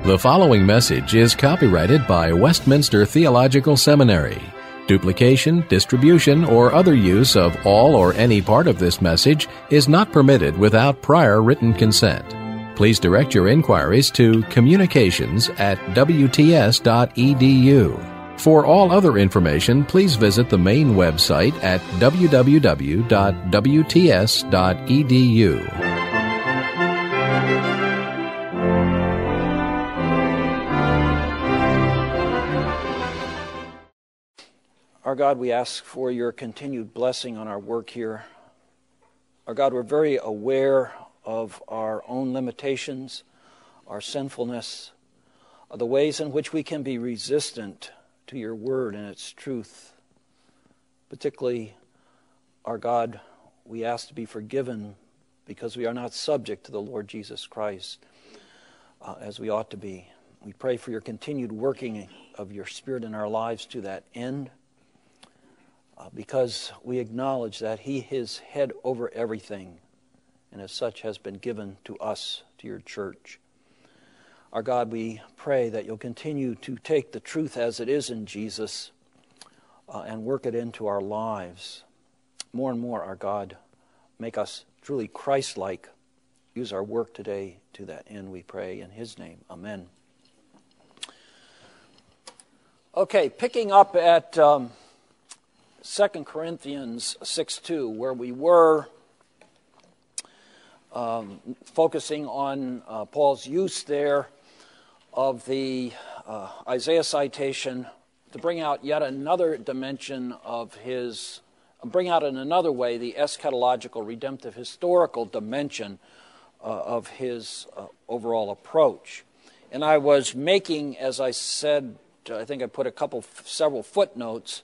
The following message is copyrighted by Westminster Theological Seminary. Duplication, distribution, or other use of all or any part of this message is not permitted without prior written consent. Please direct your inquiries to communications@wts.edu. For all other information, please visit the main website at www.wts.edu. Our God, we ask for your continued blessing on our work here. Our God, we're very aware of our own limitations, our sinfulness, the ways in which we can be resistant to your word and its truth. Particularly, our God, we ask to be forgiven because we are not subject to the Lord Jesus Christ as we ought to be. We pray for your continued working of your Spirit in our lives to that end. Because we acknowledge that he is head over everything, and as such has been given to us, to your church. Our God, we pray that you'll continue to take the truth as it is in Jesus and work it into our lives. More and more, our God, make us truly Christ-like. Use our work today to that end, we pray in his name. Amen. Okay, picking up at 2 Corinthians 6:2, where we were focusing on Paul's use there of the Isaiah citation to bring out yet another dimension of his, bring out in another way the eschatological, redemptive, historical dimension of his overall approach. And I was making, as I said, I think I put several footnotes.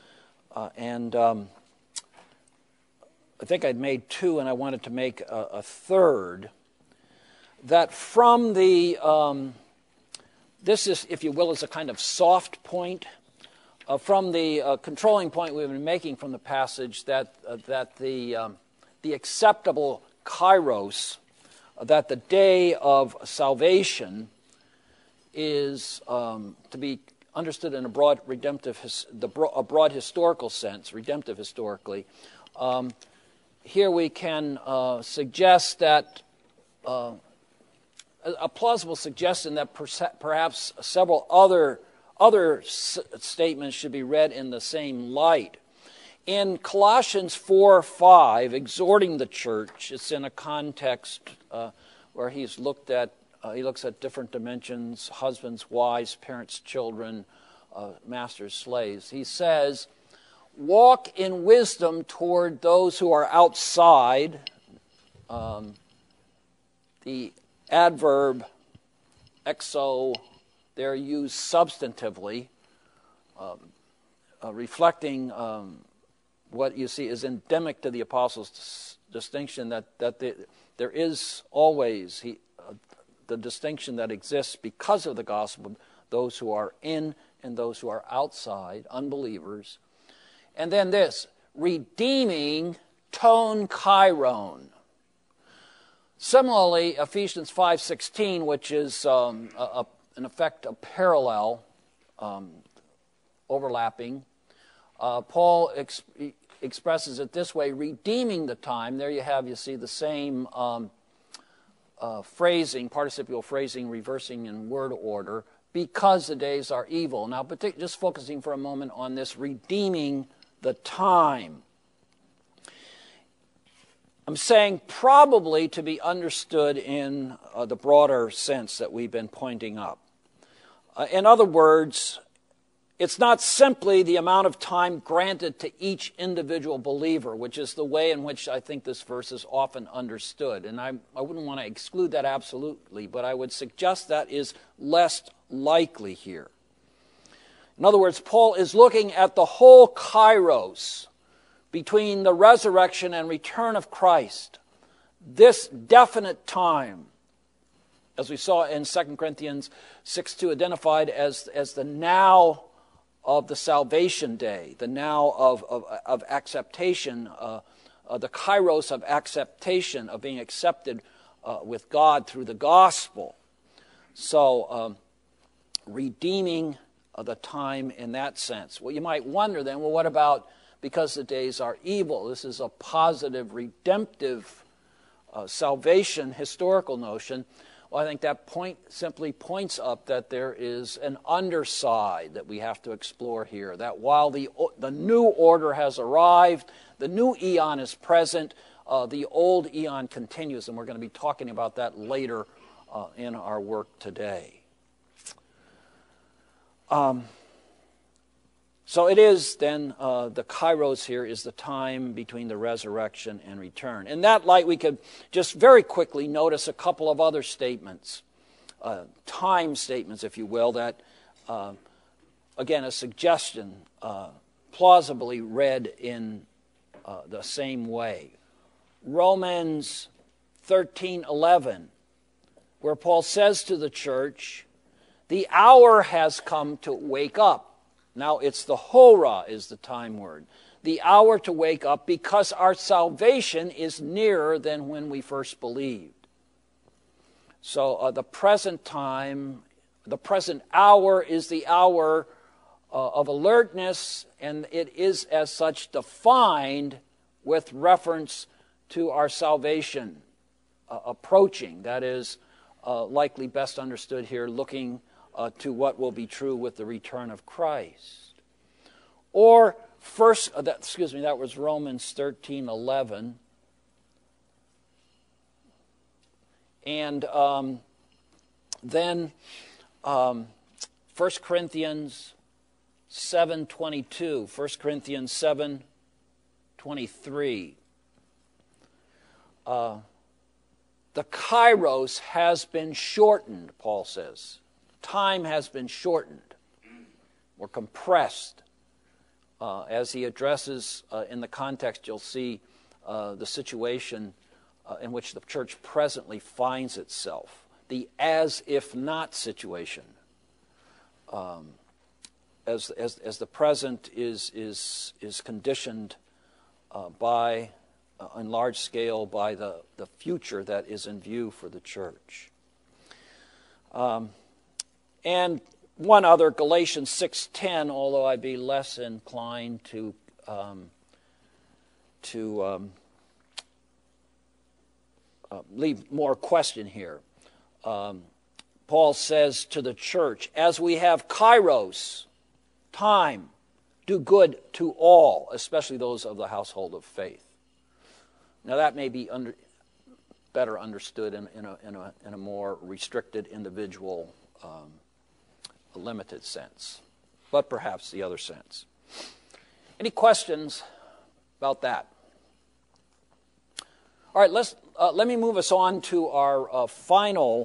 I think I'd made two, and I wanted to make a third. That from the, this is, if you will, is a kind of soft point. From the controlling point we've been making from the passage, that the acceptable kairos, that the day of salvation is to be understood in a broad broad historical sense, redemptive historically. Here we can suggest that a plausible suggestion that perhaps several other statements should be read in the same light. In Colossians 4:5, exhorting the church, it's in a context where he looks at different dimensions: husbands, wives, parents, children, masters, slaves. He says, walk in wisdom toward those who are outside. The adverb exo, they're used substantively, reflecting what you see is endemic to the apostles' distinction that there is always the distinction that exists because of the gospel, those who are in and those who are outside, unbelievers. And then this, redeeming ton chiron. Similarly, Ephesians 5:16, which is in effect a parallel, overlapping, Paul expresses it this way, redeeming the time. There you see the same phrasing, participial phrasing, reversing in word order, because the days are evil. Now, just focusing for a moment on this, redeeming the time. I'm saying probably to be understood in the broader sense that we've been pointing up. In other words, it's not simply the amount of time granted to each individual believer, which is the way in which I think this verse is often understood. And I wouldn't want to exclude that absolutely, but I would suggest that is less likely here. In other words, Paul is looking at the whole kairos between the resurrection and return of Christ. This definite time, as we saw in 2 Corinthians 6:2, identified as the now of the salvation day, the now of acceptation, the kairos of acceptation, of being accepted with God through the gospel. So redeeming the time in that sense. Well, you might wonder then, well, what about because the days are evil? This is a positive, redemptive salvation historical notion. Well, I think that point simply points up that there is an underside that we have to explore here, that while the new order has arrived, the new eon is present, the old eon continues, and we're going to be talking about that later in our work today. So it is then, the kairos here is the time between the resurrection and return. In that light, we could just very quickly notice a couple of other statements, time statements, if you will, that, again, a suggestion plausibly read in the same way. Romans 13:11, where Paul says to the church, the hour has come to wake up. Now it's the hora is the time word. The hour to wake up because our salvation is nearer than when we first believed. So the present time, the present hour is the hour of alertness, and it is as such defined with reference to our salvation approaching. That is likely best understood here, looking to what will be true with the return of Christ. Or that was Romans 13:11. And then 1 Corinthians 7:22, 1 Corinthians 7:23. The kairos has been shortened, Paul says. Time has been shortened or compressed. As he addresses in the context, you'll see the situation in which the church presently finds itself, the as-if-not situation. As the present is conditioned by, on large scale, by the future that is in view for the church. And one other, Galatians 6:10, although I'd be less inclined to leave more question here. Paul says to the church, as we have kairos, time, do good to all, especially those of the household of faith. Now that may be better understood in a more restricted individual limited sense, but perhaps the other sense. Any questions about that? All right, let me move us on to our final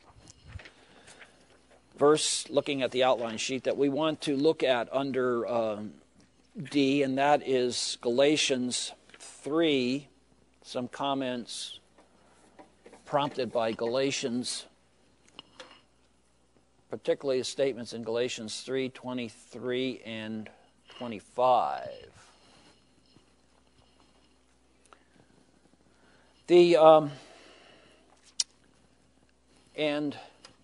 verse, looking at the outline sheet, that we want to look at under D, and that is Galatians 3, some comments prompted by Galatians, particularly statements in Galatians 3:23 and 25. And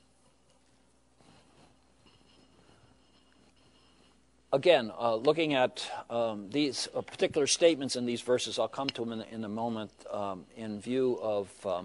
again, looking at these particular statements in these verses, I'll come to them in a moment, in view of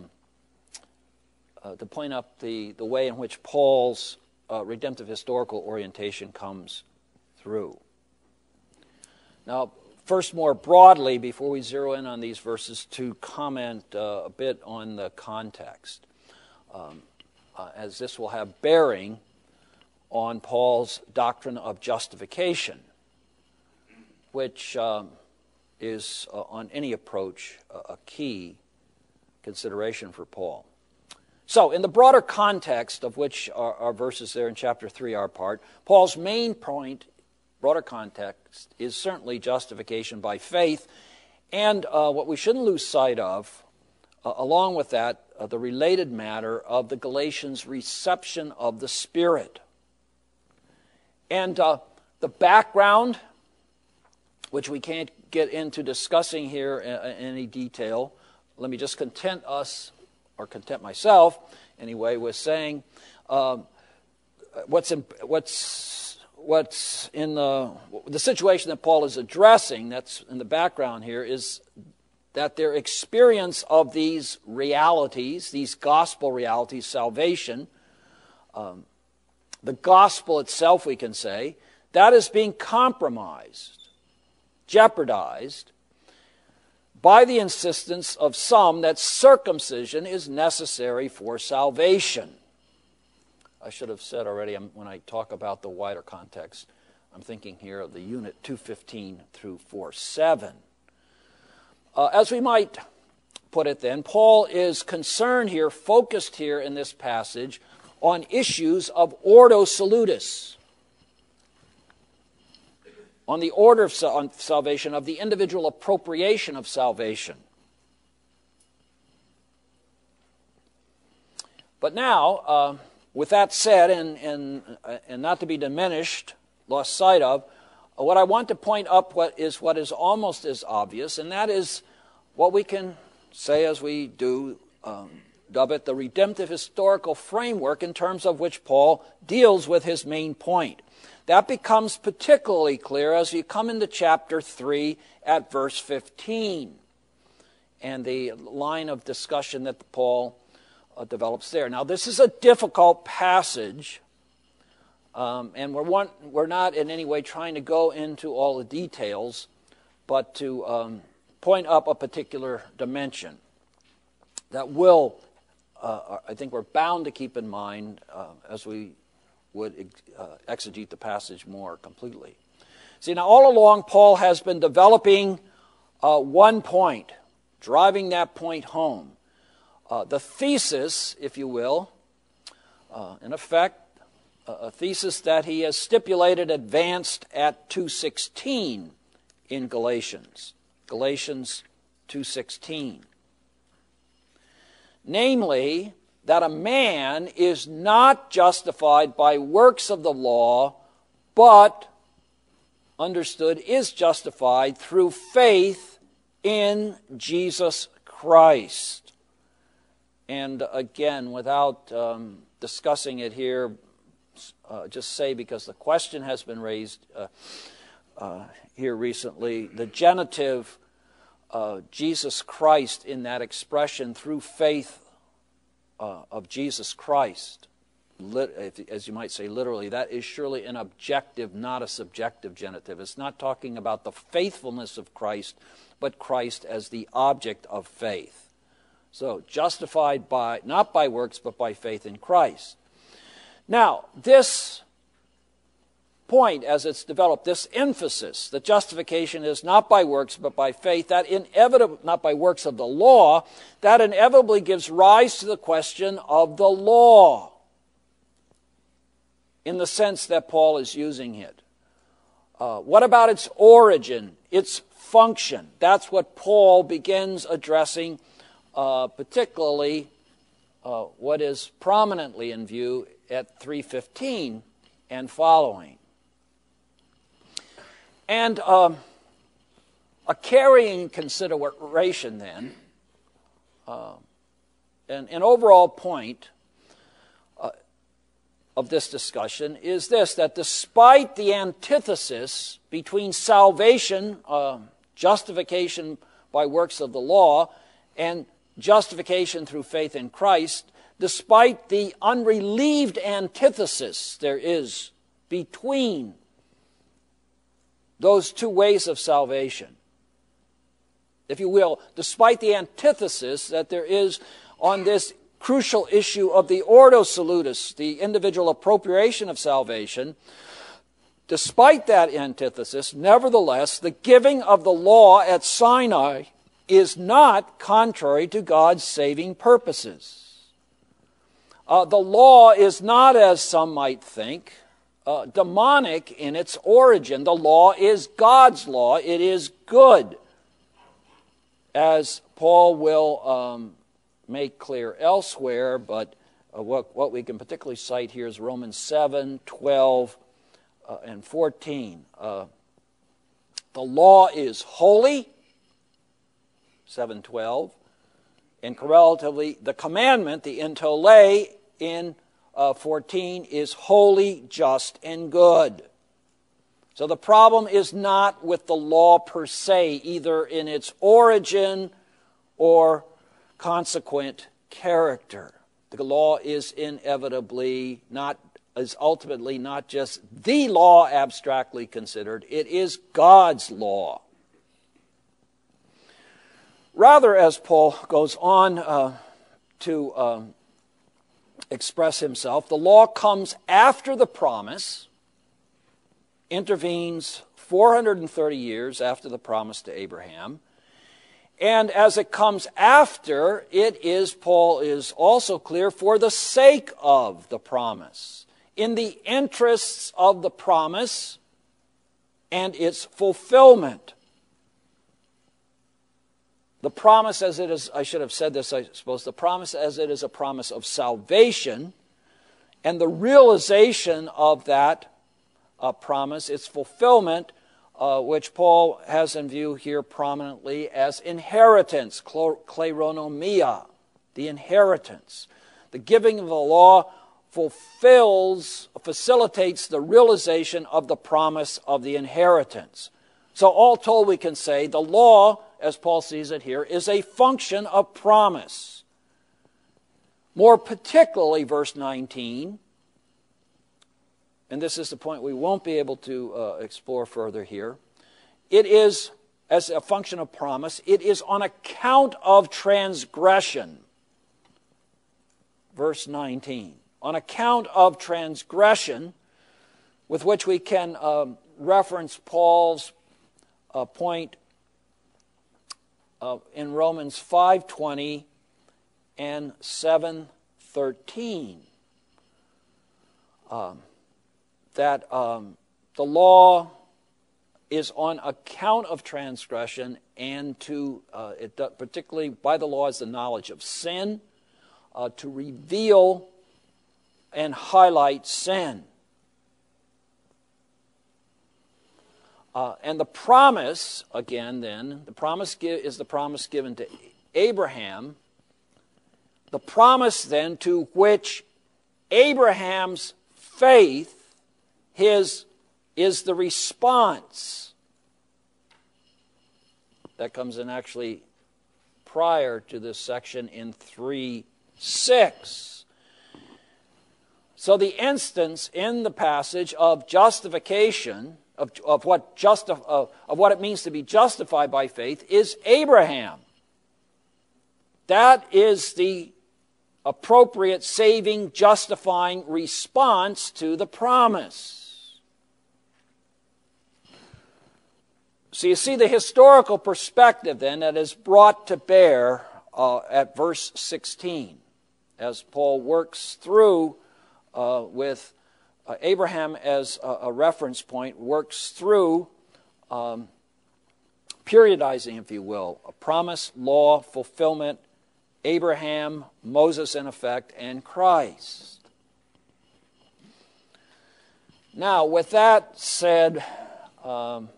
to point up the way in which Paul's redemptive historical orientation comes through. Now, first, more broadly, before we zero in on these verses, to comment a bit on the context, as this will have bearing on Paul's doctrine of justification, which is, on any approach, a key consideration for Paul. So, in the broader context of which our verses there in chapter 3 are part, Paul's main point, broader context, is certainly justification by faith, and what we shouldn't lose sight of, along with that, the related matter of the Galatians' reception of the Spirit. And the background, which we can't get into discussing here in any detail, let me just content myself, anyway, with saying what's in the situation that Paul is addressing, that's in the background here, is that their experience of these realities, these gospel realities, salvation, the gospel itself, we can say, that is being compromised, jeopardized, by the insistence of some that circumcision is necessary for salvation. I should have said already, when I talk about the wider context, I'm thinking here of the unit 215 through 4:7. As we might put it then, Paul is concerned here, focused here in this passage, on issues of ordo salutis, on the order of salvation, of the individual appropriation of salvation. But now, with that said, and not to be diminished, lost sight of, what I want to point up what is almost as obvious, and that is what we can say, as we do, dub it the redemptive historical framework in terms of which Paul deals with his main point. That becomes particularly clear as you come into chapter 3 at verse 15 and the line of discussion that Paul develops there. Now, this is a difficult passage, and we're not in any way trying to go into all the details, but to point up a particular dimension that will, I think we're bound to keep in mind as we would exegete the passage more completely. See, now all along Paul has been developing one point, driving that point home. The thesis, if you will, in effect, a thesis that he has stipulated advanced at 2:16 in Galatians. Galatians 2:16. Namely, that a man is not justified by works of the law, but, understood, is justified through faith in Jesus Christ. And again, without discussing it here, just say, because the question has been raised here recently, the genitive Jesus Christ in that expression, through faith of Jesus Christ, as you might say literally, that is surely an objective, not a subjective genitive. It's not talking about the faithfulness of Christ, but Christ as the object of faith. So, justified by, not by works, but by faith in Christ. Now, this point, as it's developed, this emphasis that justification is not by works, but by faith, that inevitably, not by works of the law, that inevitably gives rise to the question of the law, in the sense that Paul is using it. What about its origin, its function? That's what Paul begins addressing, particularly what is prominently in view at 3:15 and following. And a carrying consideration then, an overall point of this discussion is this, that despite the antithesis between salvation, justification by works of the law, and justification through faith in Christ, despite the unrelieved antithesis there is between those two ways of salvation, if you will, despite the antithesis that there is on this crucial issue of the ordo salutis, the individual appropriation of salvation, despite that antithesis, nevertheless, the giving of the law at Sinai is not contrary to God's saving purposes. The law is not, as some might think, demonic in its origin. The law is God's law. It is good, as Paul will make clear elsewhere, but what we can particularly cite here is Romans 7, 12, and 14. The law is holy, 7:12, and correlatively the commandment, the entole, in 14 is holy, just, and good. So the problem is not with the law per se, either in its origin or consequent character. The law is ultimately not just the law abstractly considered, it is God's law. Rather, as Paul goes on to express himself, the law comes after the promise, intervenes 430 years after the promise to Abraham, and as it comes after, it is, Paul is also clear, for the sake of the promise, in the interests of the promise and its fulfillment. The promise as it is, I should have said this, I suppose, the promise as it is a promise of salvation, and the realization of that promise, its fulfillment, which Paul has in view here prominently as inheritance, kleronomia, the inheritance. The giving of the law facilitates the realization of the promise of the inheritance. So all told, we can say the law, as Paul sees it here, is a function of promise. More particularly, verse 19, and this is the point we won't be able to explore further here, it is, as a function of promise, it is on account of transgression. Verse 19. On account of transgression, with which we can reference Paul's point in Romans 5:20 and 7:13. That the law is on account of transgression, and particularly by the law is the knowledge of sin, to reveal and highlight sin. And the promise, again then, the promise is the promise given to Abraham, the promise then to which Abraham's faith is the response. That comes in actually prior to this section in 3:6. So the instance in the passage of justification, of what it means to be justified by faith, is Abraham. That is the appropriate saving, justifying response to the promise. So you see the historical perspective then that is brought to bear at verse 16 as Paul works through with Abraham as a reference point, works through periodizing, if you will, a promise, law, fulfillment, Abraham, Moses in effect, and Christ. Now, with that said, and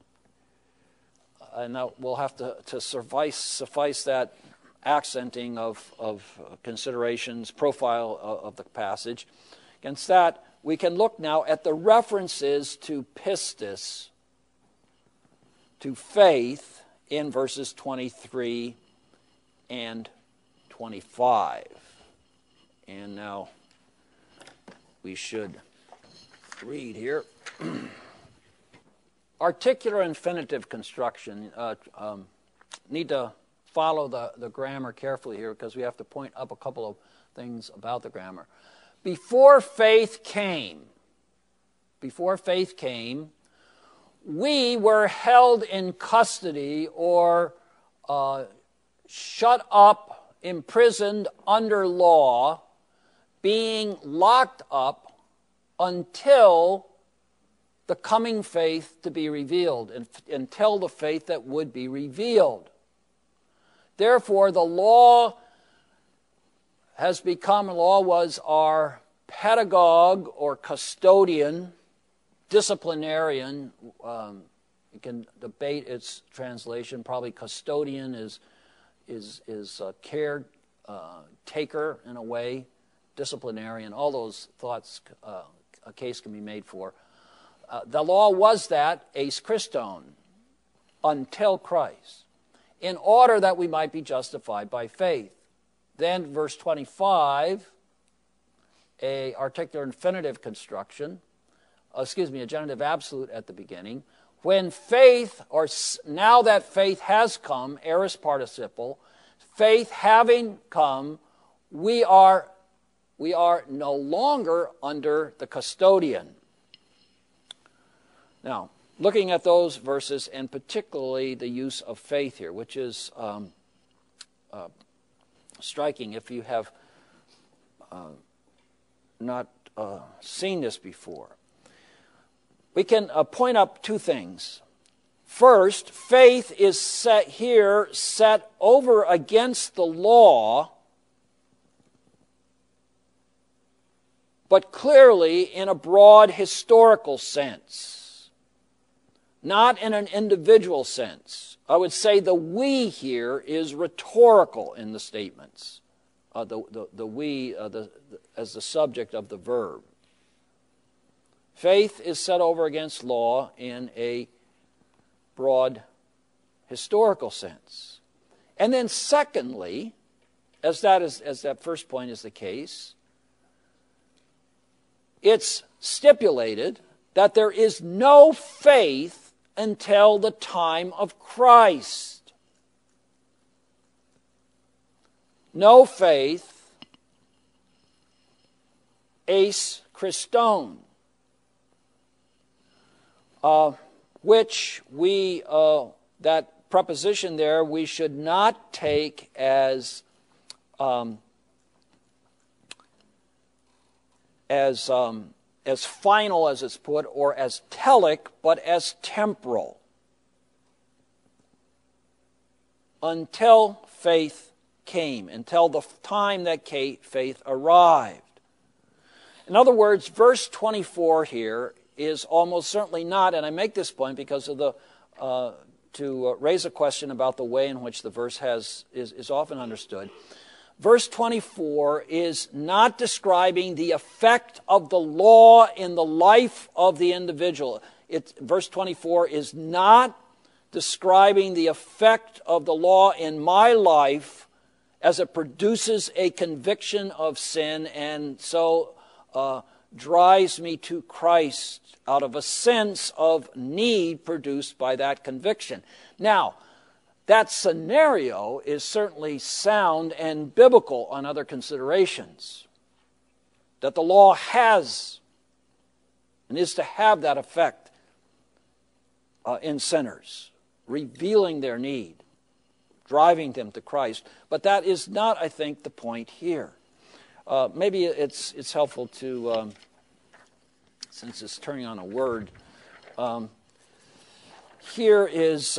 now we'll have to suffice that accenting of considerations, profile of the passage. Against that, we can look now at the references to pistis, to faith, in verses 23 and 25. And now we should read here. Articular infinitive construction. Need to follow the grammar carefully here because we have to point up a couple of things about the grammar. Before faith came, we were held in custody or shut up, imprisoned under law, being locked up until the coming faith to be revealed, until the faith that would be revealed. Therefore, the law was our pedagogue or custodian, disciplinarian. You can debate its translation. Probably custodian is care taker in a way. disciplinarian, all those thoughts a case can be made for. The law was that, eis Christon, until Christ, in order that we might be justified by faith. Then verse 25, a articular infinitive construction, a genitive absolute at the beginning. When faith, or now that faith has come, aorist participle, faith having come, we are no longer under the custodian. Now, looking at those verses, and particularly the use of faith here, which is striking if you have not seen this before. We can point up two things. First, faith is set over against the law, but clearly in a broad historical sense, not in an individual sense. I would say the we here is rhetorical in the statements, the we as the subject of the verb. Faith is set over against law in a broad historical sense. And then secondly, as that first point is the case, it's stipulated that there is no faith until the time of Christ. No faith, eis Christon, which that preposition there we should not take as final as it's put, or as telic, but as temporal. Until faith came, until the time that faith arrived. In other words, verse 24 here is almost certainly not, and I make this point because of to raise a question about the way in which the verse is often understood. Verse 24 is not describing the effect of the law in the life of the individual. Verse 24 is not describing the effect of the law in my life as it produces a conviction of sin and so drives me to Christ out of a sense of need produced by that conviction. Now, that scenario is certainly sound and biblical on other considerations. That the law has and is to have that effect in sinners, revealing their need, driving them to Christ. But that is not, I think, the point here. Maybe it's helpful to, since it's turning on a word, here is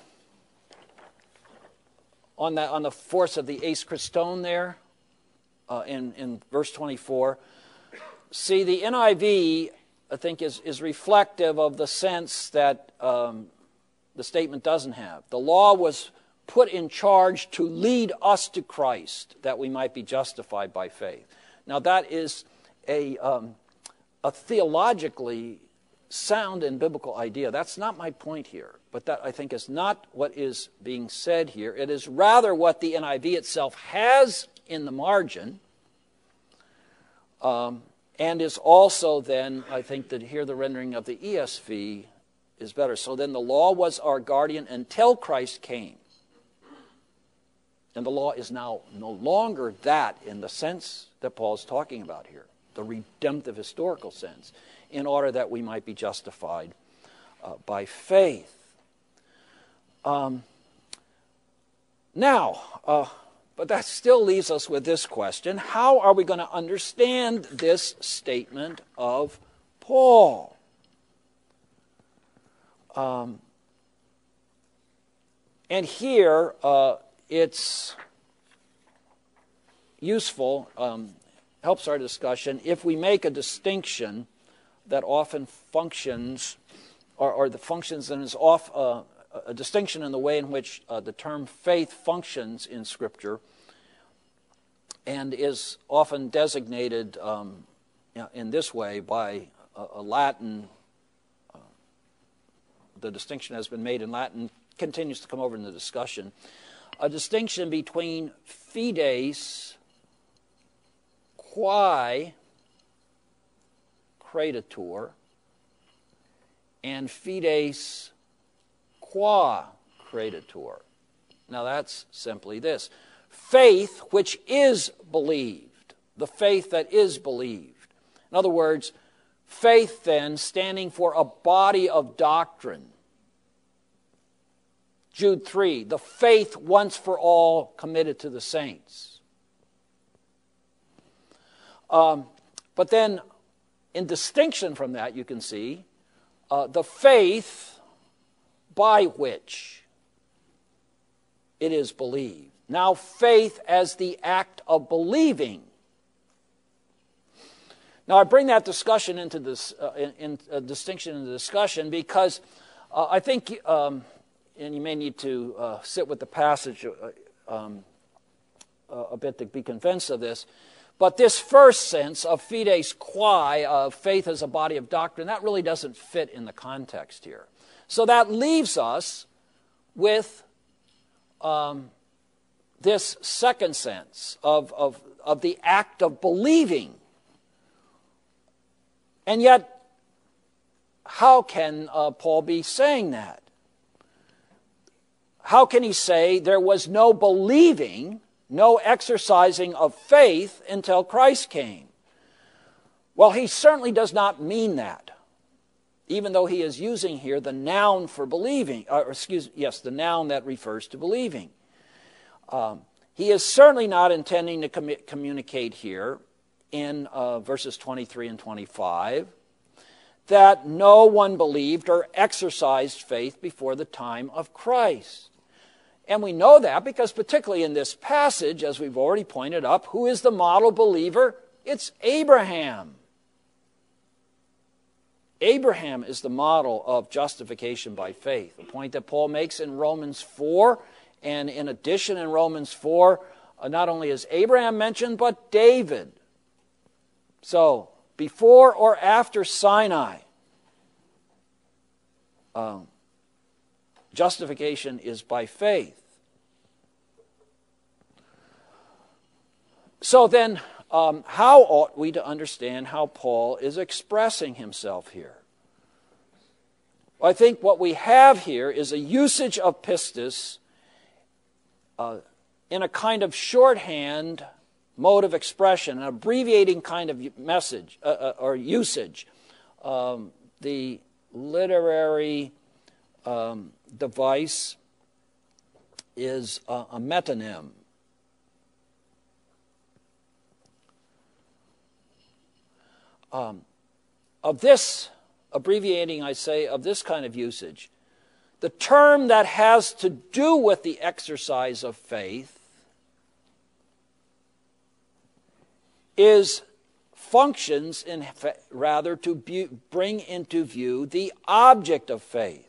on the force of the eis Christon there in verse 24. See, the NIV, I think, is reflective of the sense that the statement doesn't have. The law was put in charge to lead us to Christ, that we might be justified by faith. Now that is a theologically sound and biblical idea. That's not my point here, but that I think is not what is being said here. It is rather what the NIV itself has in the margin, and is also then, I think that here the rendering of the ESV is better. So then the law was our guardian until Christ came. And the law is now no longer that in the sense that Paul's talking about here, the redemptive historical sense, in order that we might be justified by faith. But that still leaves us with this question: how are we going to understand this statement of Paul? And here it's useful, helps our discussion, if we make a distinction that often functions, or the functions and is off a distinction in the way in which the term faith functions in Scripture. and is often designated in this way by a Latin. The distinction has been made in Latin, continues to come over in the discussion. A distinction between fides quae credetur and fides qua credetur. Now that's simply this. Faith which is believed. The faith that is believed. In other words, faith then standing for a body of doctrine. Jude 3, the faith once for all committed to the saints. But then, in distinction from that, you can see the faith by which it is believed. Now, faith as the act of believing. Now, I bring that discussion into this distinction into discussion because I think, and you may need to sit with the passage a bit to be convinced of this. But this first sense of fides quae, of faith as a body of doctrine, that really doesn't fit in the context here. So that leaves us with this second sense of the act of believing. And yet, how can Paul be saying that? How can he say there was no believing, no exercising of faith until Christ came? Well, he certainly does not mean that, even though he is using here the noun for believing, the noun that refers to believing. He is certainly not intending to communicate here in verses 23 and 25 that no one believed or exercised faith before the time of Christ. And we know that because particularly in this passage, as we've already pointed up, who is the model believer? It's Abraham. Abraham is the model of justification by faith, a point that Paul makes in Romans 4. And in addition, in Romans 4, not only is Abraham mentioned, but David. So, before or after Sinai, justification is by faith. So then, how ought we to understand how Paul is expressing himself here? Well, I think what we have here is a usage of pistis in a kind of shorthand mode of expression, an abbreviating kind of message or usage. The literary device is a metonym. Of this abbreviating, I say, of this kind of usage, the term that has to do with the exercise of faith functions rather to bring into view the object of faith.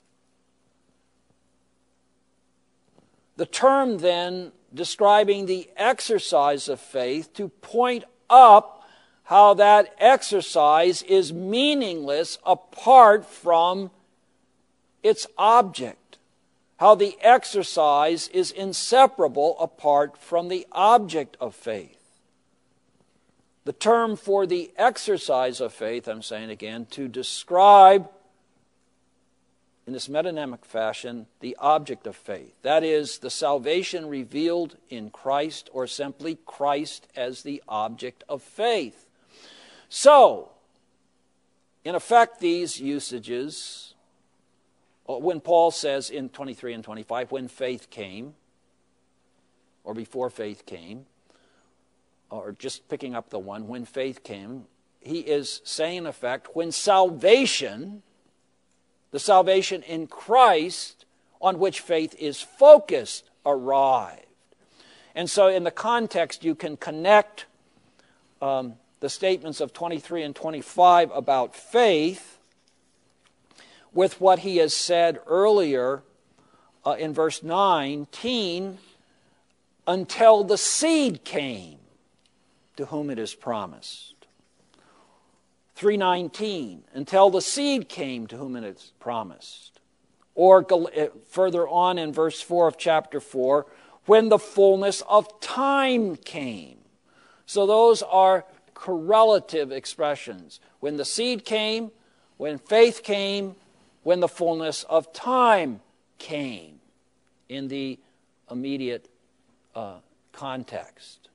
The term then describing the exercise of faith to point up how that exercise is meaningless apart from its object. How the exercise is inseparable apart from the object of faith. The term for the exercise of faith, I'm saying again, to describe in this metonymic fashion the object of faith. That is, the salvation revealed in Christ, or simply Christ as the object of faith. So, in effect, these usages, when Paul says in 23 and 25, when faith came, or before faith came, or just picking up the one, when faith came, he is saying in effect, when salvation, the salvation in Christ on which faith is focused, arrived. And so in the context, you can connect the statements of 23 and 25 about faith with what he has said earlier in verse 19, until the seed came. to whom it is promised. 3:19, until the seed came to whom it is promised. Or further on in verse 4 of chapter 4, when the fullness of time came. So those are correlative expressions. When the seed came, when faith came, when the fullness of time came in the immediate context.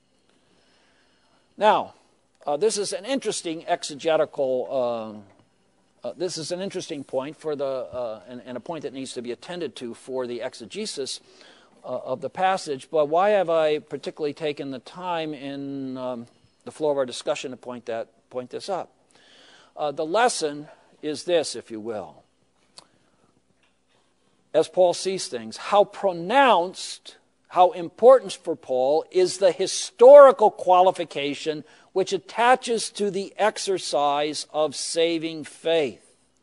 Now, this is an interesting exegetical, this is an interesting point for the, and a point that needs to be attended to for the exegesis of the passage. But why have I particularly taken the time in the flow of our discussion to point this up? The lesson is this, if you will. As Paul sees things, how pronounced, how important for Paul is the historical qualification which attaches to the exercise of saving faith.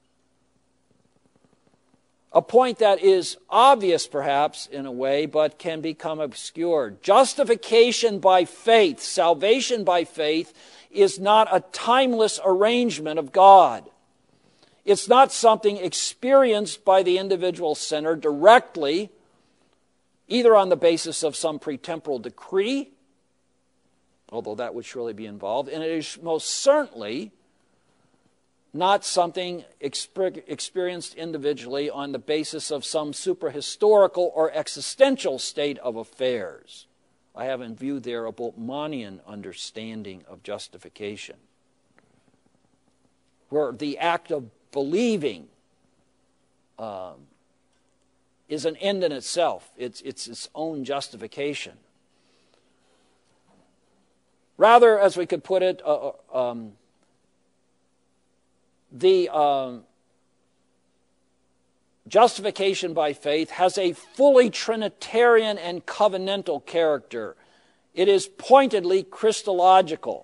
A point that is obvious, perhaps, in a way, but can become obscured. Justification by faith, salvation by faith, is not a timeless arrangement of God. It's not something experienced by the individual sinner directly, either on the basis of some pretemporal decree, although that would surely be involved, and it is most certainly not something experienced individually on the basis of some suprahistorical or existential state of affairs. I have in view there a Bultmannian understanding of justification, where the act of believing is an end in itself. It's its own justification. Rather, as we could put it, the justification by faith has a fully Trinitarian and covenantal character. It is pointedly Christological.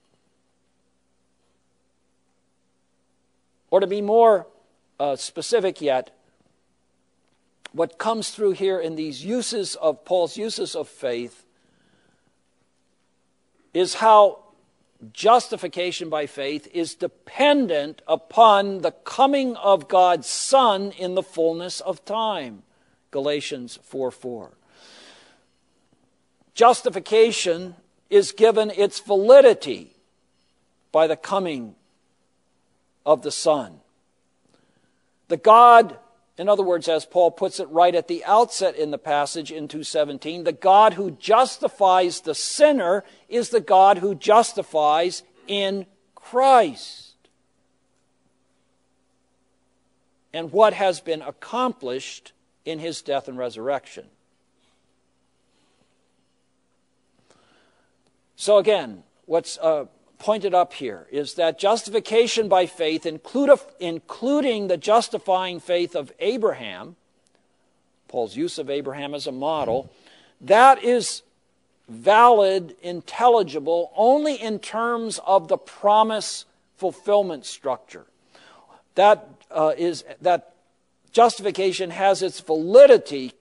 Or to be more specific yet, what comes through here in these uses of Paul's uses of faith is how justification by faith is dependent upon the coming of God's Son in the fullness of time. Galatians 4:4. Justification is given its validity by the coming of the Son. The God, in other words, as Paul puts it right at the outset in the passage in 2:17, the God who justifies the sinner is the God who justifies in Christ. And what has been accomplished in his death and resurrection. So again, what's pointed up here is that justification by faith, including the justifying faith of Abraham, Paul's use of Abraham as a model, that is valid, intelligible, only in terms of the promise fulfillment structure. That justification has its validity,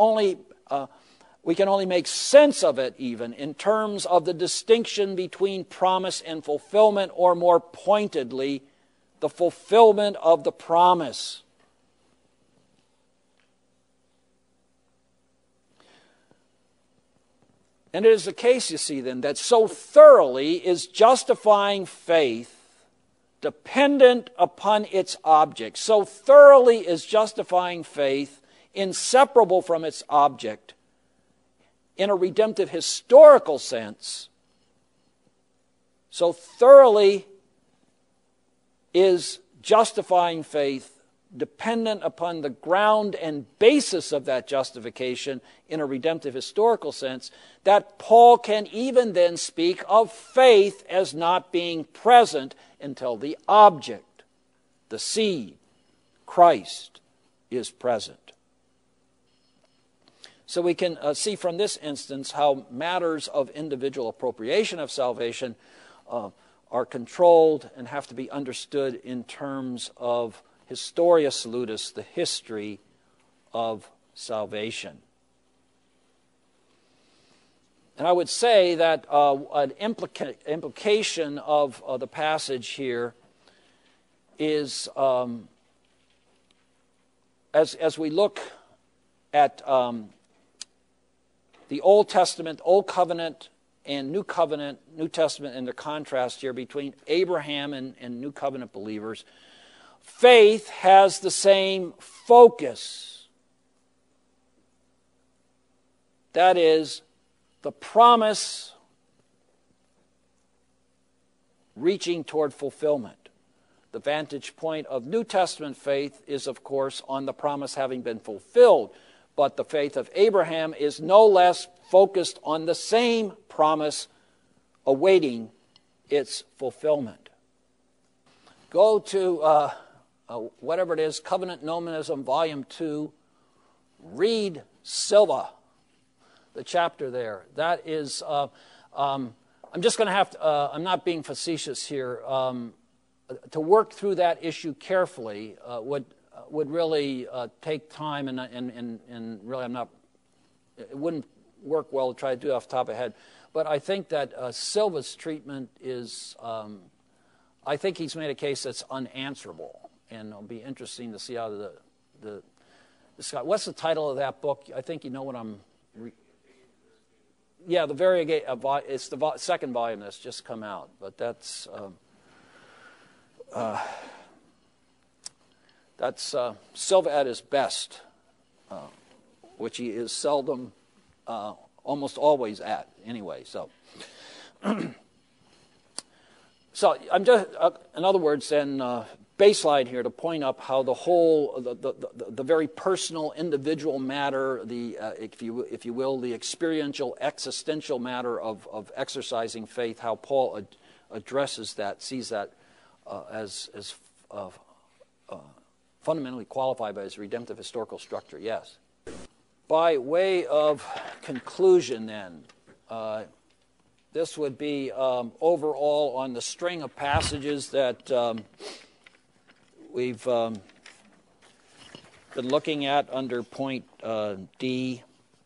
we can only make sense of it even in terms of the distinction between promise and fulfillment, or more pointedly, the fulfillment of the promise. And it is the case, you see, then, that so thoroughly is justifying faith dependent upon its object. So thoroughly is justifying faith inseparable from its object in a redemptive historical sense. So thoroughly is justifying faith dependent upon the ground and basis of that justification in a redemptive historical sense, that Paul can even then speak of faith as not being present until the object, the seed, Christ, is present. So we can see from this instance how matters of individual appropriation of salvation are controlled and have to be understood in terms of Historia Salutis, the history of salvation. And I would say that an implication of the passage here is, as we look at the Old Testament, Old Covenant, and New Covenant, New Testament, and the contrast here between Abraham and New Covenant believers, faith has the same focus. That is, the promise reaching toward fulfillment. The vantage point of New Testament faith is, of course, on the promise having been fulfilled. But the faith of Abraham is no less focused on the same promise awaiting its fulfillment. Go to whatever it is, Covenant Nomism, Volume 2. Read Silva, the chapter there. That is, I'm just going to have to, I'm not being facetious here, to work through that issue carefully would really take time, and really I'm not, it wouldn't work well to try to do it off the top of the head. But I think that Silva's treatment is, I think he's made a case that's unanswerable, and it'll be interesting to see how the what's the title of that book? I think you know what I'm. Yeah, the Variegate. It's the second volume that's just come out, but that's Silva at his best, which he is seldom, almost always at anyway. So, so I'm just, in other words, then baseline here to point up how the whole, the very personal, individual matter, the if you will, the experiential, existential matter of exercising faith, how Paul addresses that, sees that as fundamentally qualified by his redemptive historical structure. Yes. By way of conclusion, then, this would be overall on the string of passages that we've been looking at under point D.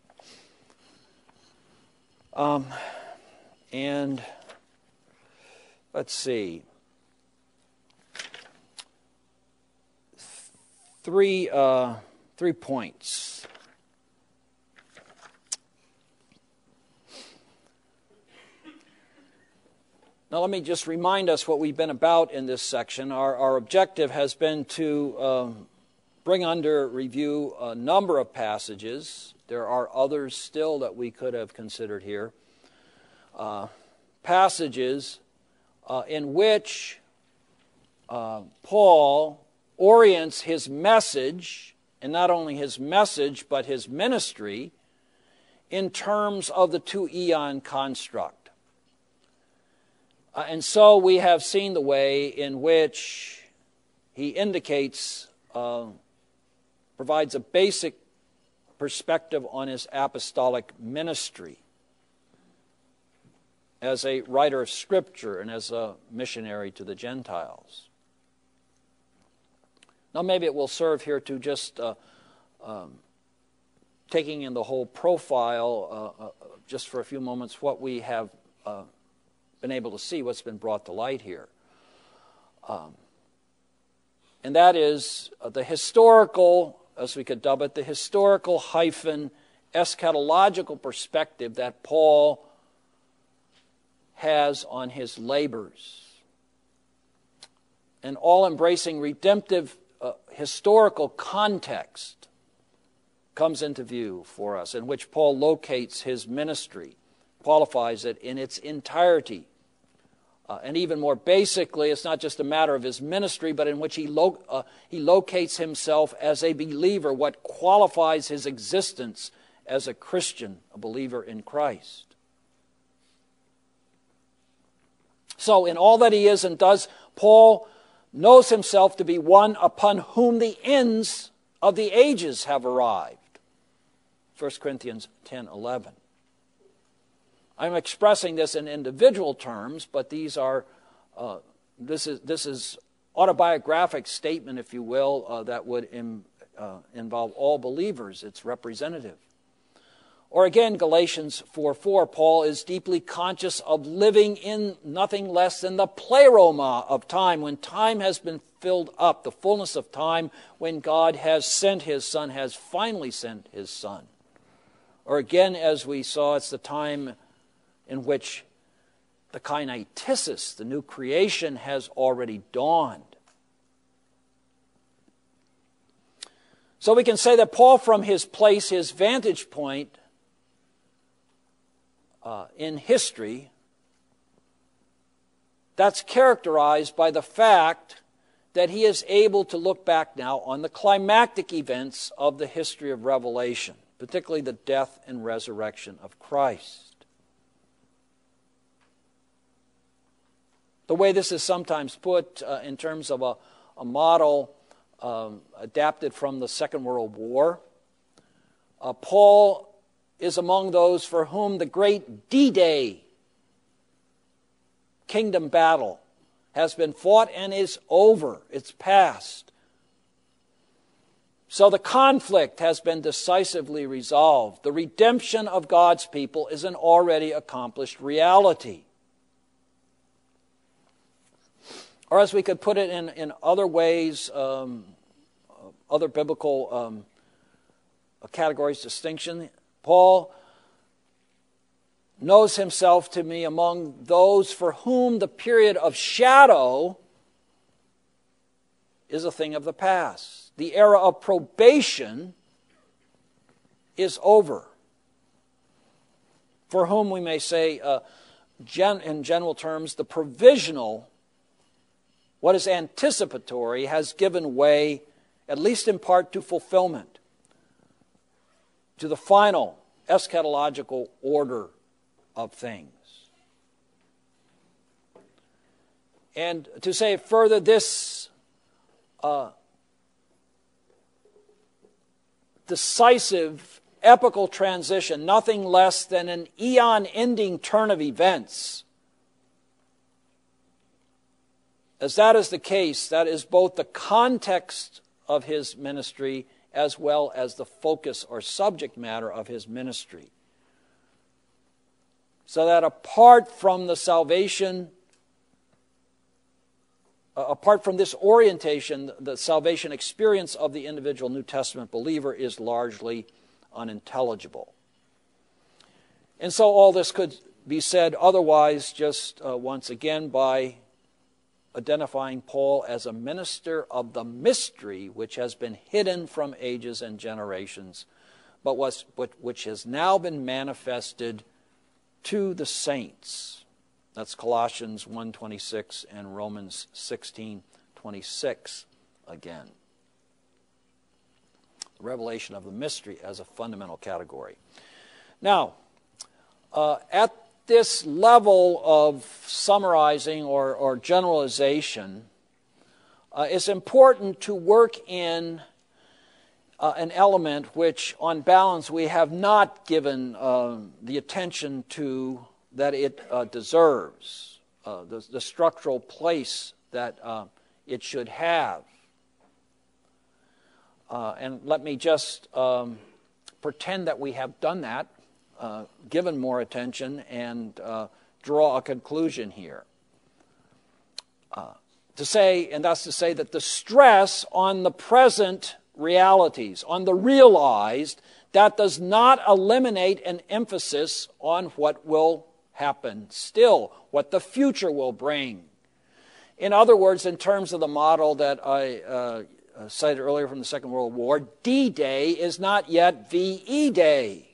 And let's see. Three points. Now let me just remind us what we've been about in this section. Our objective has been to bring under review a number of passages. There are others still that we could have considered here. Passages in which Paul orients his message, and not only his message, but his ministry, in terms of the two eon construct. And so we have seen the way in which he indicates, provides a basic perspective on his apostolic ministry as a writer of Scripture and as a missionary to the Gentiles. Now maybe it will serve here to just taking in the whole profile just for a few moments what we have been able to see, what's been brought to light here. And that is the historical, as we could dub it, the historical hyphen eschatological perspective that Paul has on his labors. An all-embracing redemptive historical context comes into view for us, in which Paul locates his ministry, qualifies it in its entirety. And even more basically, it's not just a matter of his ministry, but in which he locates himself as a believer, what qualifies his existence as a Christian, a believer in Christ. So in all that he is and does, Paul knows himself to be one upon whom the ends of the ages have arrived. 1 Corinthians 10:11. I'm expressing this in individual terms, but these are this is autobiographic statement, if you will, that would involve all believers. It's representative. Or again, Galatians 4:4, Paul is deeply conscious of living in nothing less than the pleroma of time, when time has been filled up, the fullness of time, when God has sent his Son, has finally sent his Son. Or again, as we saw, it's the time in which the kainaitis, the new creation, has already dawned. So we can say that Paul, from his place, his vantage point in history, that's characterized by the fact that he is able to look back now on the climactic events of the history of Revelation, particularly the death and resurrection of Christ. The way this is sometimes put in terms of a model adapted from the Second World War, Paul is among those for whom the great D-Day kingdom battle has been fought and is over. It's past. So the conflict has been decisively resolved. The redemption of God's people is an already accomplished reality. Or as we could put it in other ways, other biblical categories, distinction, Paul knows himself to be among those for whom the period of shadow is a thing of the past. The era of probation is over. For whom we may say, in general terms, the provisional, what is anticipatory, has given way, at least in part, to fulfillment, to the final eschatological order of things. And to say further, this decisive epical transition, nothing less than an eon-ending turn of events, as that is the case, that is both the context of his ministry as well as the focus or subject matter of his ministry. So that apart from the salvation, apart from this orientation, the salvation experience of the individual New Testament believer is largely unintelligible. And so all this could be said otherwise just once again by identifying Paul as a minister of the mystery which has been hidden from ages and generations, but which has now been manifested to the saints. That's Colossians 1:26 and Romans 16:26 again. The revelation of the mystery as a fundamental category. Now, at this level of summarizing or generalization, it's important to work in an element which, on balance, we have not given the attention to that it deserves, the structural place that it should have. And let me just pretend that we have done that, given more attention, and draw a conclusion here. To say, and that's to say that the stress on the present realities, on the realized, that does not eliminate an emphasis on what will happen still, what the future will bring. In other words, in terms of the model that I cited earlier from the Second World War, D-Day is not yet VE Day.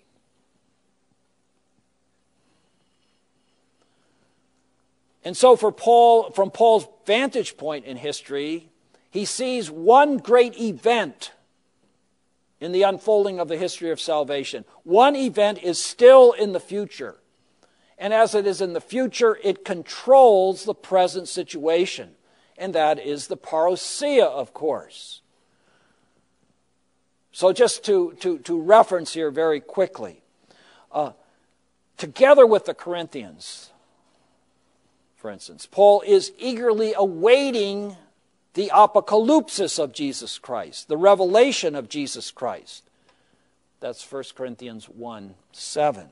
And so for Paul, from Paul's vantage point in history, he sees one great event in the unfolding of the history of salvation. One event is still in the future. And as it is in the future, it controls the present situation. And that is the parousia, of course. So just to reference here very quickly, together with the Corinthians, for instance, Paul is eagerly awaiting the apocalypsis of Jesus Christ, the revelation of Jesus Christ, That's 1 Corinthians 1:7.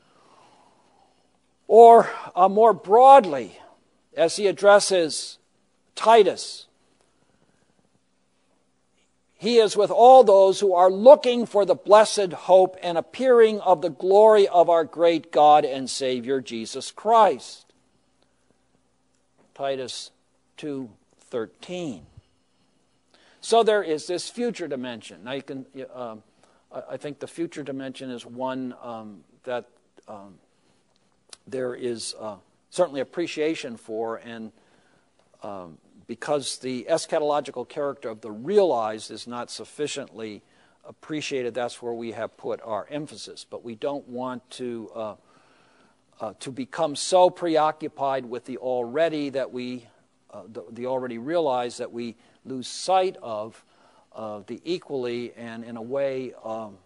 Or more broadly, as he addresses Titus, he is with all those who are looking for the blessed hope and appearing of the glory of our great God and Savior, Jesus Christ. Titus 2:13. So there is this future dimension. Now you can, I think the future dimension is one that there is certainly appreciation for, and because the eschatological character of the realized is not sufficiently appreciated, that's where we have put our emphasis. But we don't want to become so preoccupied with the already that we, the already realized, that we lose sight of the equally and in a way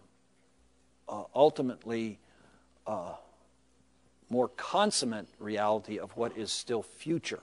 ultimately more consummate reality of what is still future.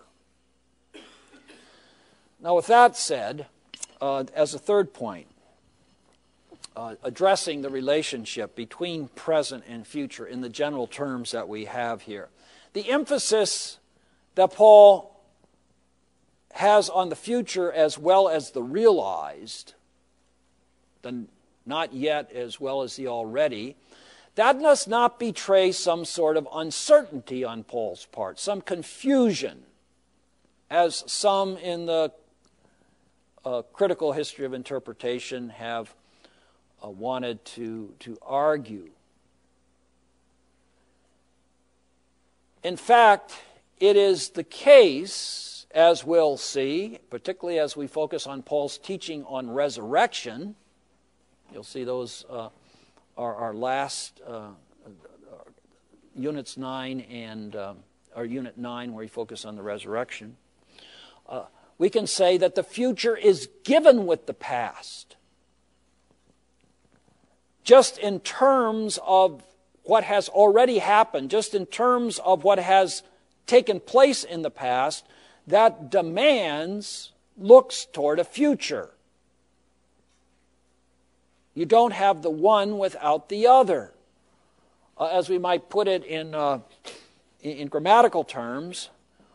Now, with that said, as a third point, addressing the relationship between present and future in the general terms that we have here, the emphasis that Paul has on the future as well as the realized, the not yet as well as the already, that must not betray some sort of uncertainty on Paul's part, some confusion, as some in the critical history of interpretation have wanted to argue. In fact, it is the case, as we'll see, particularly as we focus on Paul's teaching on resurrection. You'll see those are our last units 9 and or unit 9, where we focus on the resurrection. We can say that the future is given with the past, just in terms of what has already happened, just in terms of what has taken place in the past, that demands, looks toward a future. You don't have the one without the other. As we might put it in grammatical terms,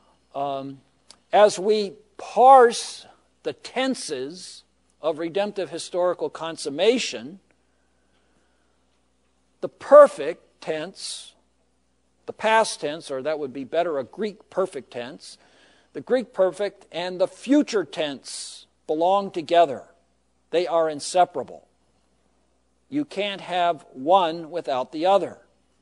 as we parse the tenses of redemptive historical consummation, the perfect tense, the past tense, or that would be better a Greek perfect tense, the Greek perfect and the future tense belong together. They are inseparable. You can't have one without the other.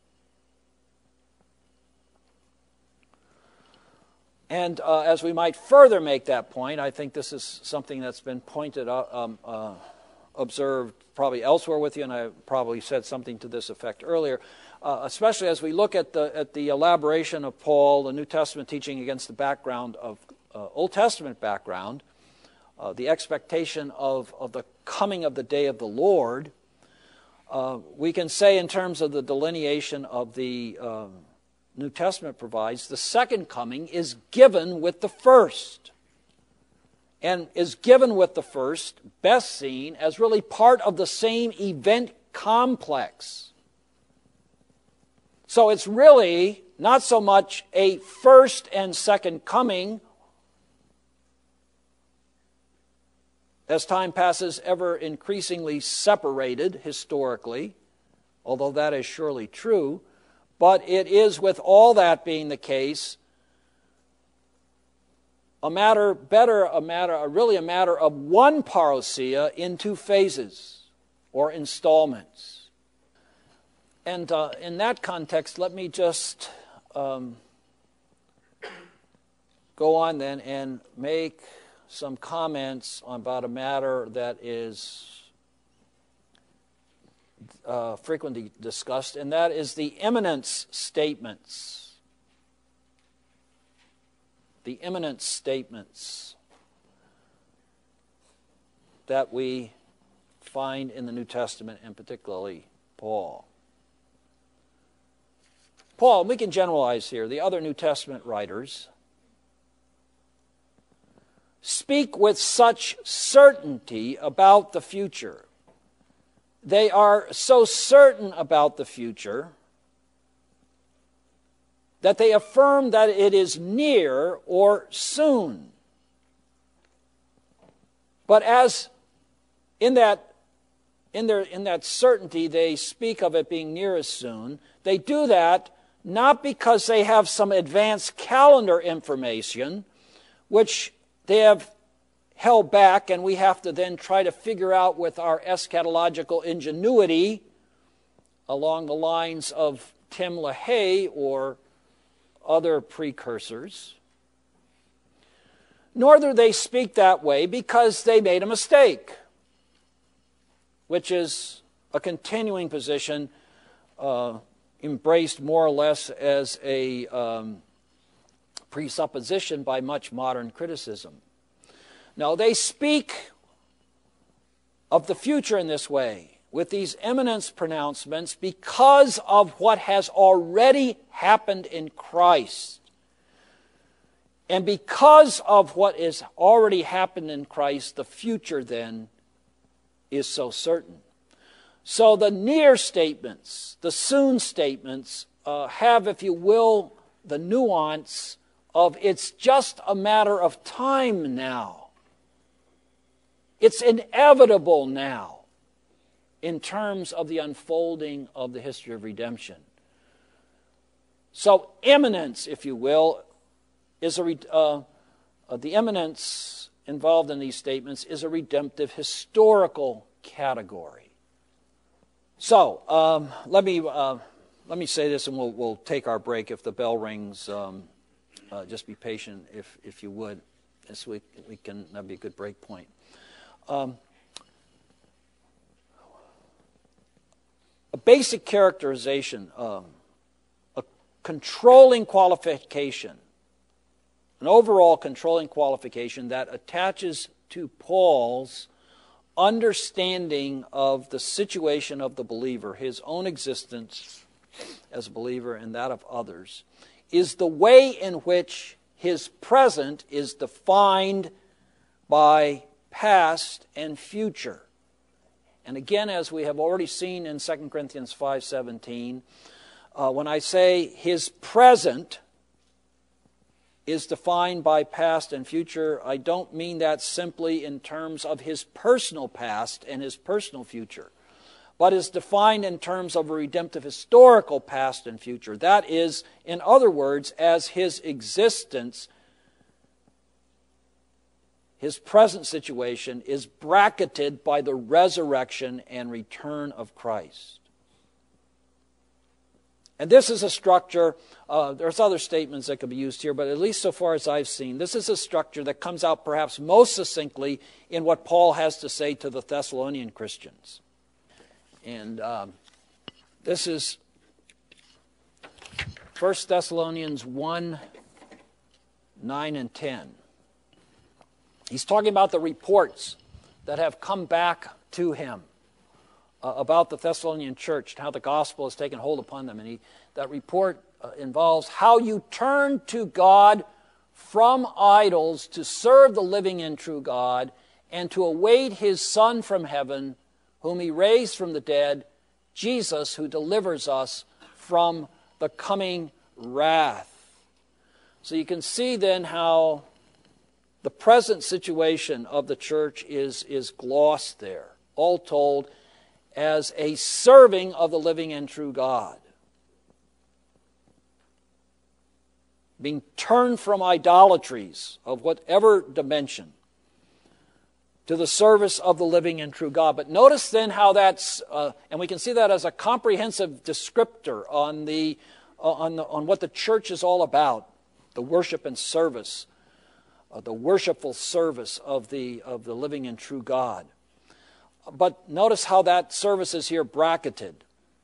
And as we might further make that point, I think this is something that's been observed probably elsewhere with you, and I probably said something to this effect earlier, especially as we look at the elaboration of Paul, the New Testament teaching against the background of Old Testament background, the expectation of the coming of the day of the Lord. We can say, in terms of the delineation of the New Testament provides, the second coming is given with the first, and is given with the first best seen as really part of the same event complex. So it's really not so much a first and second coming, as time passes, ever increasingly separated historically, although that is surely true. But it is, with all that being the case, really a matter of one parousia in two phases or installments. And in that context, let me just go on then and make some comments about a matter that is frequently discussed, and that is the imminence statements. The imminence statements that we find in the New Testament, and particularly Paul. We can generalize here. The other New Testament writers speak with such certainty about the future they are so certain about the future that they affirm that it is near or soon. But as in that certainty they speak of it being near as soon, they do that not because they have some advanced calendar information, which they have held back, and we have to then try to figure out with our eschatological ingenuity along the lines of Tim LaHaye or other precursors. Nor do they speak that way because they made a mistake, which is a continuing position embraced more or less as a presupposition by much modern criticism. No, they speak of the future in this way, with these eminence pronouncements, because of what has already happened in Christ. And because of what has already happened in Christ, the future then is so certain. So the near statements, the soon statements, have, if you will, the nuance of it's just a matter of time now. It's inevitable now in terms of the unfolding of the history of redemption. So imminence, if you will, is the imminence involved in these statements is a redemptive historical category. So let me say this, and we'll take our break. If the bell rings, just be patient, if you would, so we can. That'd be a good break point. A basic characterization, a controlling qualification, an overall controlling qualification that attaches to Paul's understanding of the situation of the believer, his own existence as a believer and that of others, is the way in which his present is defined by past and future. And again, as we have already seen in 2 Corinthians 5:17, when I say his present is defined by past and future, I don't mean that simply in terms of his personal past and his personal future, but is defined in terms of a redemptive historical past and future. That is, in other words, as his existence, his present situation is bracketed by the resurrection and return of Christ. And this is a structure, there's other statements that could be used here, but at least so far as I've seen, this is a structure that comes out perhaps most succinctly in what Paul has to say to the Thessalonian Christians. And this is 1 Thessalonians 1, 9 and 10. He's talking about the reports that have come back to him about the Thessalonian church and how the gospel has taken hold upon them. And that report involves how you turn to God from idols to serve the living and true God and to await his Son from heaven, whom he raised from the dead, Jesus, who delivers us from the coming wrath. So you can see then how the present situation of the church is glossed there, all told, as a serving of the living and true God. Being turned from idolatries of whatever dimension to the service of the living and true God. But notice then how that's, and we can see that as a comprehensive descriptor on what the church is all about, the worship and service, the worshipful service of the living and true God. But notice how that service is here bracketed.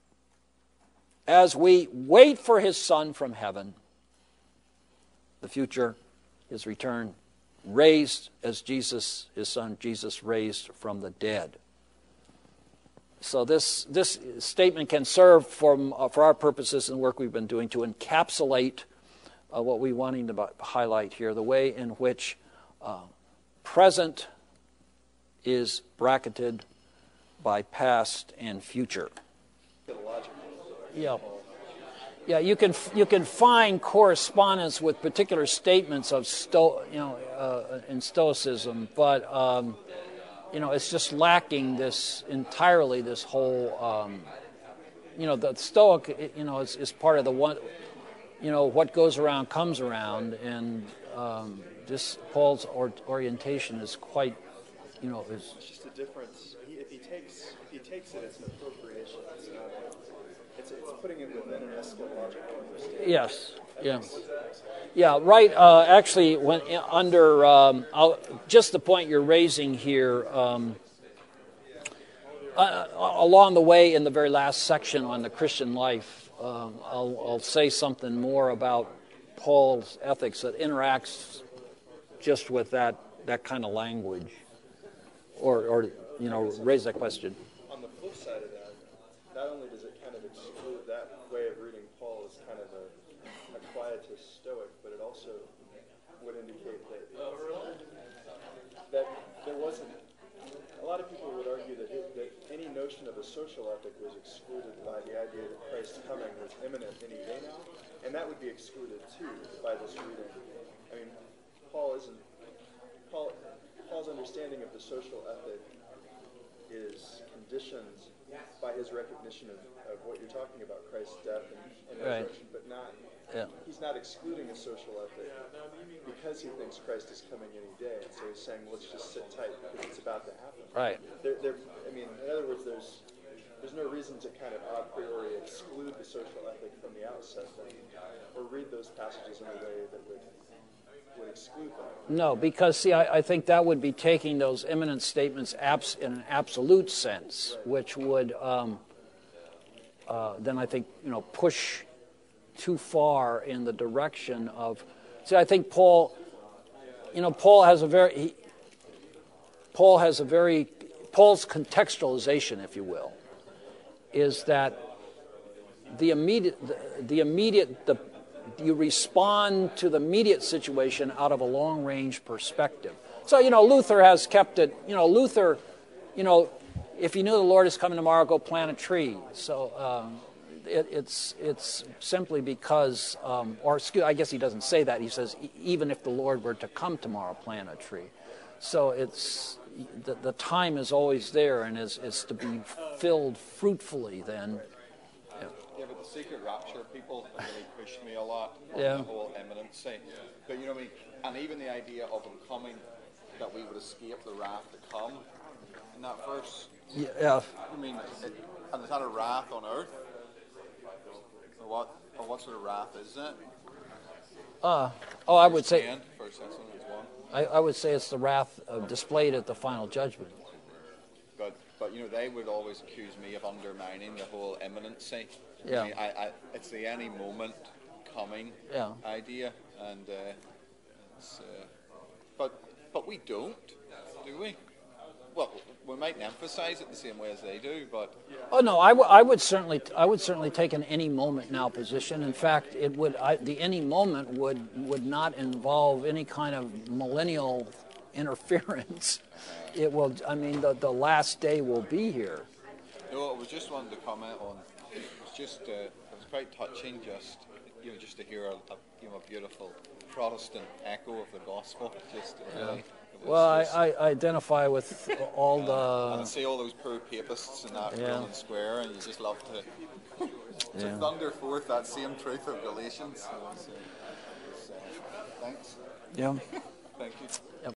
As we wait for his Son from heaven, the future, his return, raised as Jesus, his Son Jesus, raised from the dead. So this statement can serve for our purposes and the work we've been doing to encapsulate what we're wanting to highlight here, the way in which present is bracketed by past and future. Yeah. Yeah, you can find correspondence with particular statements of in Stoicism, but it's just lacking this whole. The Stoic, is part of the one. What goes around comes around, and this Paul's orientation is quite, is. It's just a difference. If he takes it, it's an appropriation. It's not. It's putting it within an eschatological understanding. Yes. Yeah. Yeah. Right. Actually, when under just the point you're raising here, along the way in the very last section on the Christian life, I'll say something more about Paul's ethics that interacts just with that kind of language, or raise that question. On the flip side of that, not only does it kind of exclude that way of reading Paul as kind of a quietist Stoic, but it also would indicate that there wasn't. A lot of people would argue that any notion of a social ethic was excluded by the idea that Christ's coming was imminent any day now, and that would be excluded too by this reading. I mean, Paul's understanding of the social ethic is conditioned by his recognition of what you're talking about, Christ's death and resurrection, but not. Yeah. He's not excluding a social ethic because he thinks Christ is coming any day, and so he's saying, let's just sit tight because it's about to happen. Right. In other words, there's no reason to kind of a priori exclude the social ethic from the outset, or read those passages in a way that would exclude that. No, because, see, I think that would be taking those imminent statements in an absolute sense, right, which would then I think, push too far in the direction of. See, I think Paul's contextualization, if you will, is that you respond to the immediate situation out of a long-range perspective. So, Luther has kept it. Luther, if you knew the Lord is coming tomorrow, go plant a tree. So. It's simply because, I guess he doesn't say that. He says, even if the Lord were to come tomorrow, plant a tree. So it's the time is always there, and is to be filled fruitfully then. Yeah, but the secret rapture people have really pushed me a lot on the whole imminency. But and even the idea of him coming, that we would escape the wrath to come in that verse. Yeah. And is that a wrath on earth? Or what sort of wrath is it? I would say. I would say it's the wrath displayed at the final judgment. But they would always accuse me of undermining the whole imminency. Yeah. It's the any moment coming idea, and but we don't, do we? Well, we might emphasize it the same way as they do, but. Oh no, I would certainly take an any moment now position. In fact, the any moment would not involve any kind of millennial interference. It will. The last day will be here. No, I was just wanted to comment on. It was quite touching, just to hear a beautiful Protestant echo of the gospel. Well, I identify with all the. And I see all those poor papists in that Roman square, and you just love to thunder forth that same truth of Galatians. Thanks. Yeah. Thank you.